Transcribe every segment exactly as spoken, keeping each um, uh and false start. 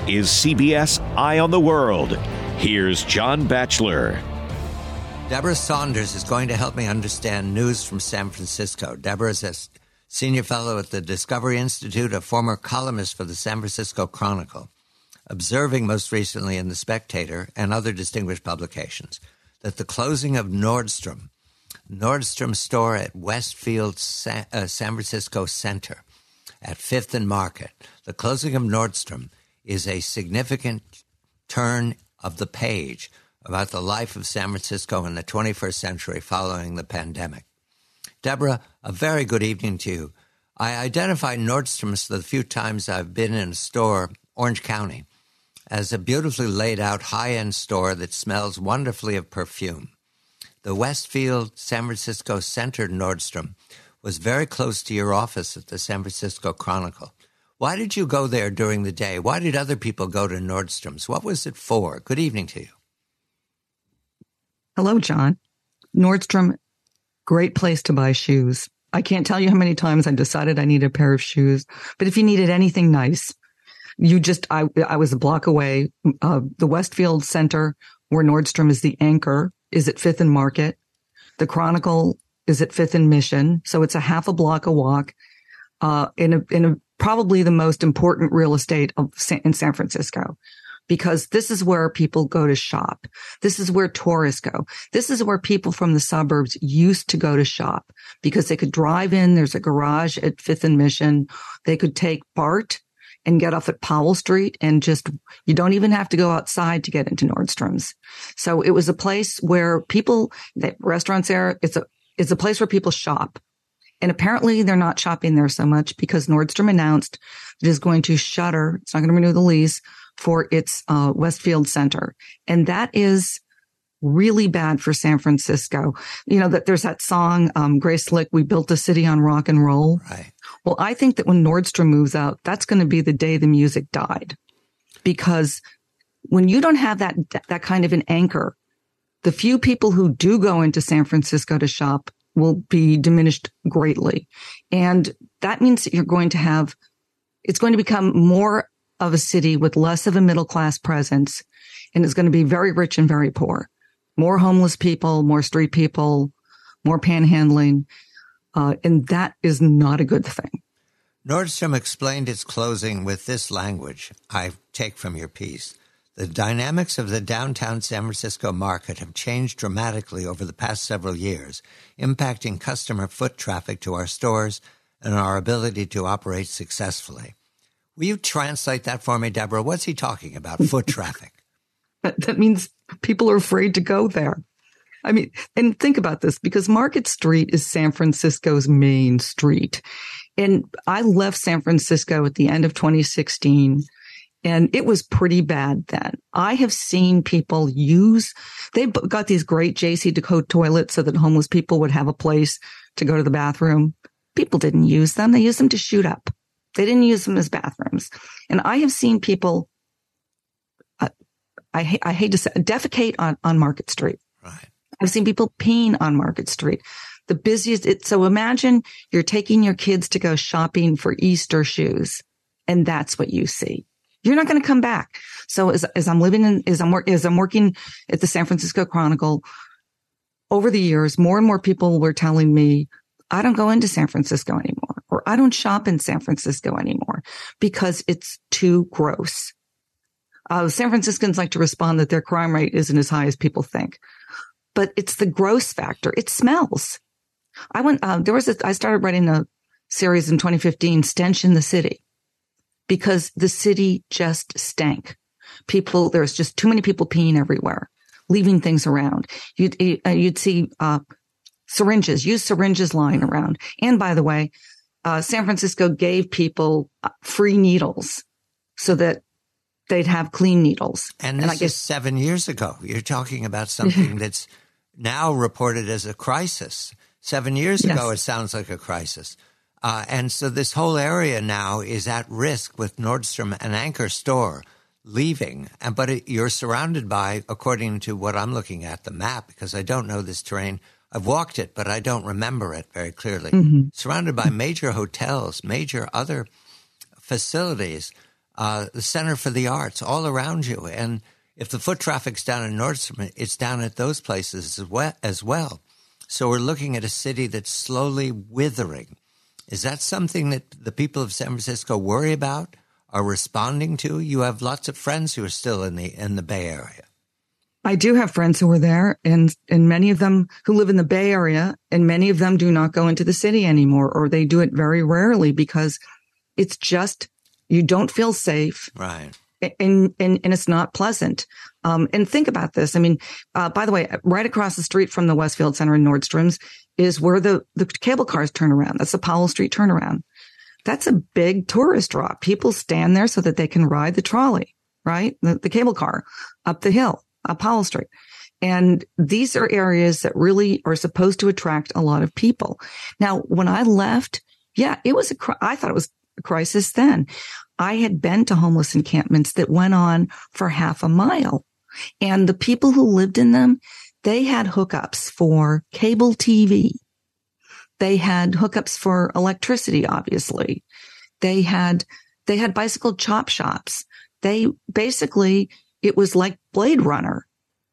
is C B S Eye on the World. Here's John Batchelor. Deborah Saunders is going to help me understand news from San Francisco. Deborah is a senior fellow at the Discovery Institute, a former columnist for the San Francisco Chronicle, observing most recently in The Spectator and other distinguished publications that the closing of Nordstrom, Nordstrom store at Westfield San, uh, San Francisco Center at Fifth and Market, the closing of Nordstrom is a significant turn of the page about the life of San Francisco in the twenty-first century following the pandemic. Deborah, a very good evening to you. I identify Nordstrom's the few times I've been in a store, Orange County, as a beautifully laid out high-end store that smells wonderfully of perfume. The Westfield San Francisco Center Nordstrom was very close to your office at the San Francisco Chronicle. Why did you go there during the day? Why did other people go to Nordstrom's? What was it for? Good evening to you. Hello, John. Nordstrom, great place to buy shoes. I can't tell you how many times I decided I needed a pair of shoes, but if you needed anything nice, you just, I, I was a block away. Uh, the Westfield Center, where Nordstrom is the anchor, is at Fifth and Market. The Chronicle is at Fifth and Mission. So it's a half a block a walk, uh, in a, in a, probably the most important real estate of San, in San Francisco. Because this is where people go to shop. This is where tourists go. This is where people from the suburbs used to go to shop because they could drive in. There's a garage at Fifth and Mission. They could take BART and get off at Powell Street and just, you don't even have to go outside to get into Nordstrom's. So it was a place where people, the restaurants there, it's a, it's a place where people shop. And apparently they're not shopping there so much because Nordstrom announced it is going to shutter. It's not going to renew the lease for its uh, Westfield Center. And that is really bad for San Francisco. You know, that there's that song, um, Grace Slick, We Built a City on Rock and Roll. Right. Well, I think that when Nordstrom moves out, that's going to be the day the music died. Because when you don't have that, that kind of an anchor, the few people who do go into San Francisco to shop will be diminished greatly. And that means that you're going to have, it's going to become more of a city with less of a middle class presence, and it's going to be very rich and very poor. More homeless people, more street people, more panhandling. Uh, and that is not a good thing. Nordstrom explained its closing with this language I take from your piece. The dynamics of the downtown San Francisco market have changed dramatically over the past several years, impacting customer foot traffic to our stores and our ability to operate successfully. Will you translate that for me, Deborah? What's he talking about? Foot traffic. That, that means people are afraid to go there. I mean, and think about this, because Market Street is San Francisco's main street. And I left San Francisco at the end of twenty sixteen, and it was pretty bad then. I have seen people use, they've got these great J C Decaux toilets so that homeless people would have a place to go to the bathroom. People didn't use them. They used them to shoot up. They didn't use them as bathrooms. And I have seen people, uh, I, I hate to say, defecate on, on Market Street. Right. I've seen people peeing on Market Street. The busiest. It, so imagine you're taking your kids to go shopping for Easter shoes, and that's what you see. You're not going to come back. So as, as I'm living in, as I'm, as I'm working at the San Francisco Chronicle, over the years, more and more people were telling me, I don't go into San Francisco anymore, or I don't shop in San Francisco anymore because it's too gross. Uh, San Franciscans like to respond that their crime rate isn't as high as people think, but it's the gross factor. It smells. I went, uh, there was a, I started writing a series in twenty fifteen, Stench in the City, because the city just stank. People, there's just too many people peeing everywhere, leaving things around. You'd, you'd see, uh, syringes, used syringes lying around. And by the way, uh, San Francisco gave people free needles so that they'd have clean needles. And this and I guess, is seven years ago. You're talking about something that's now reported as a crisis. Seven years yes. ago, it sounds like a crisis. Uh, and so this whole area now is at risk with Nordstrom, an anchor store, leaving. And But it, you're surrounded by, according to what I'm looking at, the map, because I don't know this terrain. I've walked it, but I don't remember it very clearly. Mm-hmm. Surrounded by major hotels, major other facilities. uh, the Center for the Arts all around you. And if the foot traffic's down in Nordstrom, it's down at those places as well. As well. So we're looking at a city that's slowly withering. Is that something that the people of San Francisco worry about, are responding to? You have lots of friends who are still in the in the Bay Area. I do have friends who are there, and and many of them who live in the Bay Area, and many of them do not go into the city anymore, or they do it very rarely because it's just, you don't feel safe. Right. And, and, and it's not pleasant. Um, and think about this. I mean, uh, by the way, right across the street from the Westfield Center in Nordstrom's is where the, the cable cars turn around. That's the Powell Street turnaround. That's a big tourist draw. People stand there so that they can ride the trolley, right? The, the cable car up the hill, up Powell Street. And these are areas that really are supposed to attract a lot of people. Now, when I left, yeah, it was a, I thought it was a crisis then. I had been to homeless encampments that went on for half a mile, and the people who lived in them, they had hookups for cable T V. They had hookups for electricity, obviously. They had, they had bicycle chop shops. They basically, it was like Blade Runner.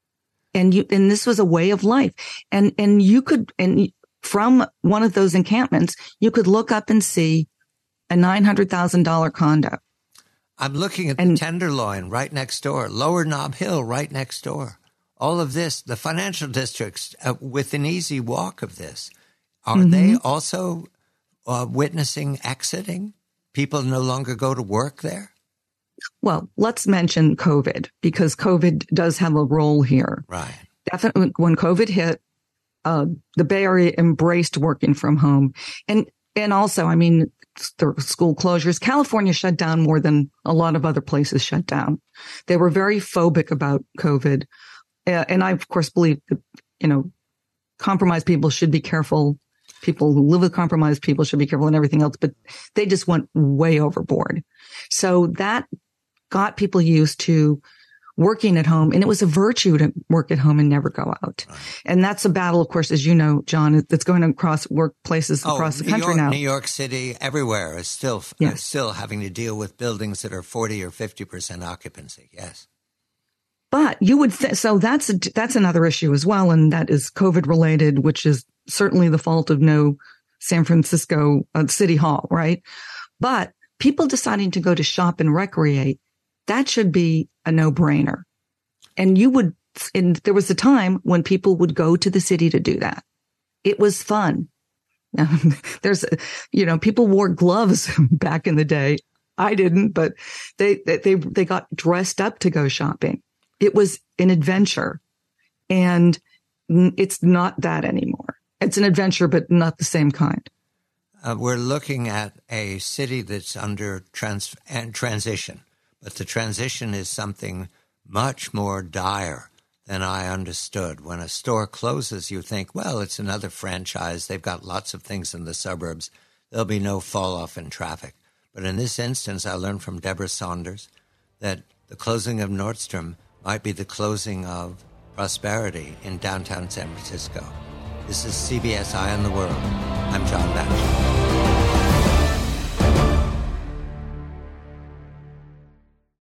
And you, and this was a way of life. And, and you could, and from one of those encampments, you could look up and see a nine hundred thousand dollars condo. I'm looking at and, the Tenderloin right next door, Lower Nob Hill right next door. All of this, the financial districts uh, with an easy walk of this. Are mm-hmm. they also uh, witnessing exiting? People no longer go to work there? Well, let's mention COVID, because COVID does have a role here. Right. Definitely, when COVID hit, uh, the Bay Area embraced working from home. And and also, I mean, the school closures. California shut down more than a lot of other places shut down. They were very phobic about COVID. Uh, and I, of course, believe that, you know, compromised people should be careful. People who live with compromised people should be careful and everything else. But they just went way overboard. So that got people used to working at home. And it was a virtue to work at home and never go out. Right. And that's a battle, of course, as you know, John, that's going across workplaces oh, across the New country York, now. New York City, everywhere is still, yes. uh, still having to deal with buildings that are forty or fifty percent occupancy. Yes. But you would, th- so that's, a, that's another issue as well. And that is COVID related, which is certainly the fault of no San Francisco uh, City Hall, right? But people deciding to go to shop and recreate, that should be a no-brainer. And you would, and there was a time when people would go to the city to do that. It was fun. There's, you know, people wore gloves back in the day. I didn't, but they, they, they got dressed up to go shopping. It was an adventure, and it's not that anymore. It's an adventure, but not the same kind. Uh, we're looking at a city that's under trans- and transition. But the transition is something much more dire than I understood. When a store closes, you think, well, it's another franchise. They've got lots of things in the suburbs. There'll be no fall off in traffic. But in this instance, I learned from Deborah Saunders that the closing of Nordstrom might be the closing of prosperity in downtown San Francisco. This is C B S Eye on the World. I'm John Batchelor.